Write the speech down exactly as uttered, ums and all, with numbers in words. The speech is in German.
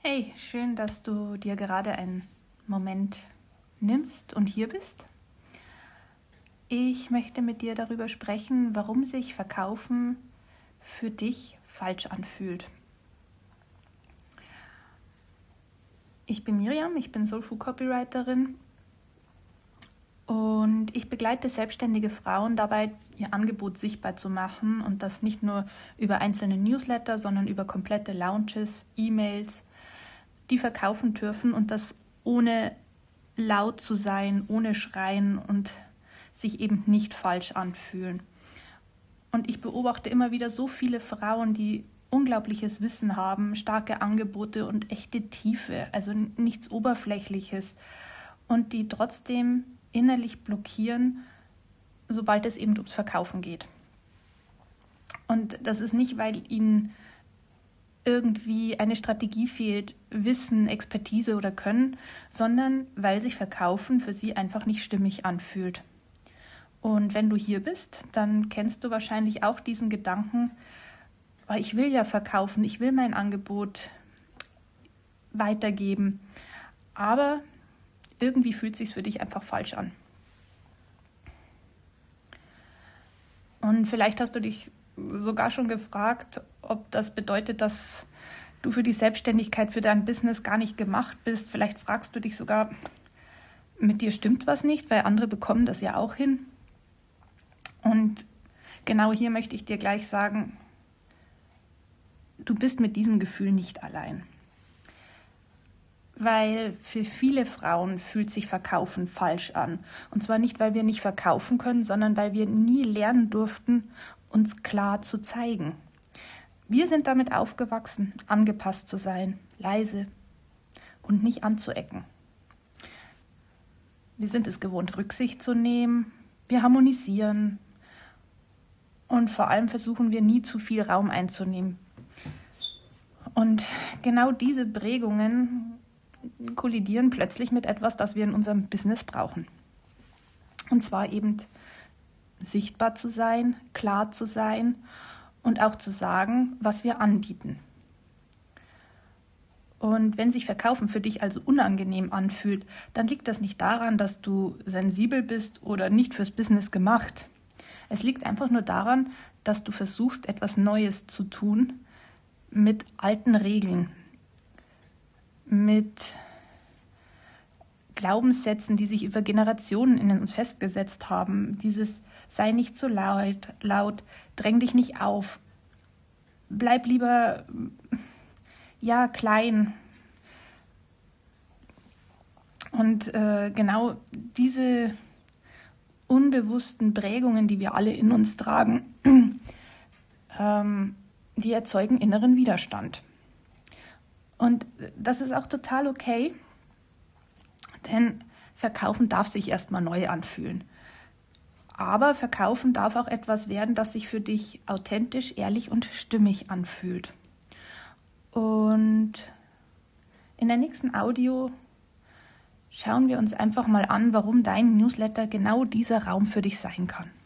Hey, schön, dass du dir gerade einen Moment nimmst und hier bist. Ich möchte mit dir darüber sprechen, warum sich Verkaufen für dich falsch anfühlt. Ich bin Miriam, ich bin Soulful Copywriterin und ich begleite selbstständige Frauen dabei, ihr Angebot sichtbar zu machen und das nicht nur über einzelne Newsletter, sondern über komplette Launches, E-Mails, die verkaufen dürfen und das ohne laut zu sein, ohne Schreien und sich eben nicht falsch anfühlen. Und ich beobachte immer wieder so viele Frauen, die unglaubliches Wissen haben, starke Angebote und echte Tiefe, also nichts Oberflächliches und die trotzdem innerlich blockieren, sobald es eben ums Verkaufen geht. Und das ist nicht, weil ihnen irgendwie eine Strategie fehlt, Wissen, Expertise oder Können, sondern weil sich Verkaufen für sie einfach nicht stimmig anfühlt. Und wenn du hier bist, dann kennst du wahrscheinlich auch diesen Gedanken, ich will ja verkaufen, ich will mein Angebot weitergeben, aber irgendwie fühlt es sich für dich einfach falsch an. Und vielleicht hast du dich sogar schon gefragt, ob das bedeutet, dass du für die Selbstständigkeit, für dein Business gar nicht gemacht bist. Vielleicht fragst du dich sogar, mit dir stimmt was nicht, weil andere bekommen das ja auch hin. Und genau hier möchte ich dir gleich sagen, du bist mit diesem Gefühl nicht allein. Weil für viele Frauen fühlt sich Verkaufen falsch an. Und zwar nicht, weil wir nicht verkaufen können, sondern weil wir nie lernen durften, uns klar zu zeigen. Wir sind damit aufgewachsen, angepasst zu sein, leise und nicht anzuecken. Wir sind es gewohnt, Rücksicht zu nehmen, wir harmonisieren und vor allem versuchen wir nie zu viel Raum einzunehmen. Und genau diese Prägungen kollidieren plötzlich mit etwas, das wir in unserem Business brauchen. Und zwar eben sichtbar zu sein, klar zu sein und auch zu sagen, was wir anbieten. Und wenn sich Verkaufen für dich also unangenehm anfühlt, dann liegt das nicht daran, dass du sensibel bist oder nicht fürs Business gemacht. Es liegt einfach nur daran, dass du versuchst, etwas Neues zu tun mit alten Regeln, mit Glaubenssätzen, die sich über Generationen in uns festgesetzt haben. Dieses sei nicht zu laut, laut, dräng dich nicht auf, bleib lieber ja klein. Und äh, genau diese unbewussten Prägungen, die wir alle in uns tragen, ähm, die erzeugen inneren Widerstand. Und das ist auch total okay, denn Verkaufen darf sich erstmal neu anfühlen. Aber Verkaufen darf auch etwas werden, das sich für dich authentisch, ehrlich und stimmig anfühlt. Und in der nächsten Audio schauen wir uns einfach mal an, warum dein Newsletter genau dieser Raum für dich sein kann.